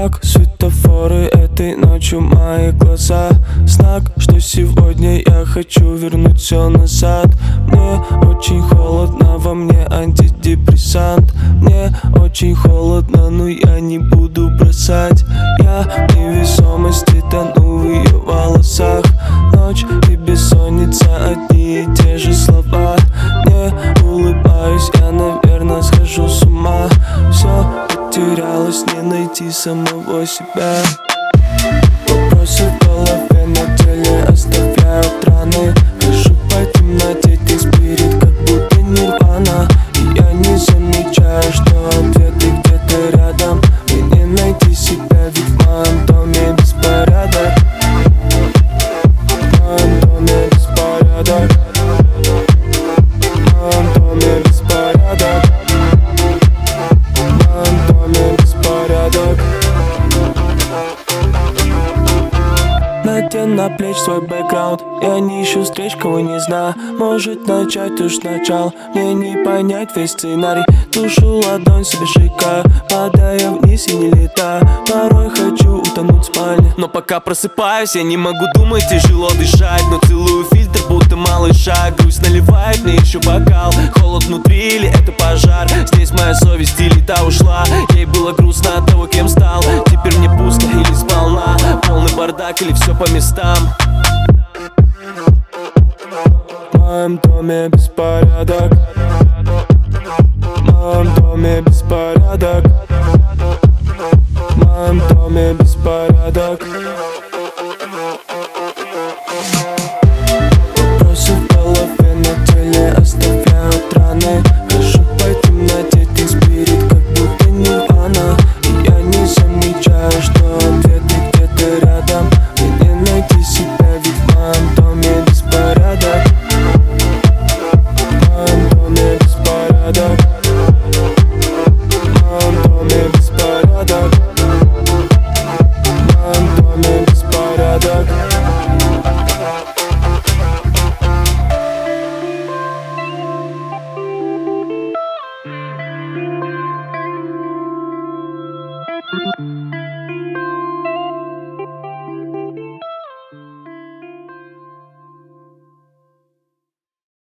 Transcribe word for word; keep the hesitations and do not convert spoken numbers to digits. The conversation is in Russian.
как светофоры этой ночью мои глаза. Знак, что сегодня я хочу вернуть все назад. Мне очень холодно, во мне антидепрессант. Мне очень холодно, но я не буду бросать. Я в невесомости тону в ее волосах. Ночь и бессонница, одни и те же слова. Не улыбаюсь, я, наверное, схожу с ума. Все потерялось, не найти самого себя. Вопросы в голове, на теле оставляют раны. Хожу по темноте, ты спирит, как будто нирвана. И я не замечаю, что ответы где-то рядом. Мне не найти себя, ведь в моем доме беспорядок. В моем доме беспорядок. В моем доме беспорядок. В моем доме беспорядок. Надень на плечи свой бэкграунд. Я не ищу встреч, кого не знаю. Может начать уж сначала. Мне не понять весь сценарий. Тушу ладонь себе шикаю, падая вниз и не летаю. Порой хочу утонуть в спальне, но пока просыпаюсь, я не могу думать, тяжело дышать. Но целую фильтр, будто малыша. Грусть наливает мне еще бокал. Холод внутри или это пожар? Здесь моя совесть или та ушла? Ей было грустно от того, кем стал. Теперь мне пусто или сполна? Полный бардак или все по местам? В моем доме беспорядок. В моем доме беспорядок. В моем доме беспорядок. Вопросы в голове, на теле оставляют раны. Хожу по темноте, ты спирит, как будто нирвана. И я не замечаю, что ответы где-то рядом. Мне не найти себя, ведь в моем доме беспорядок. В моем доме беспорядок. В моем доме беспорядок. В моем доме беспорядок. Thank you.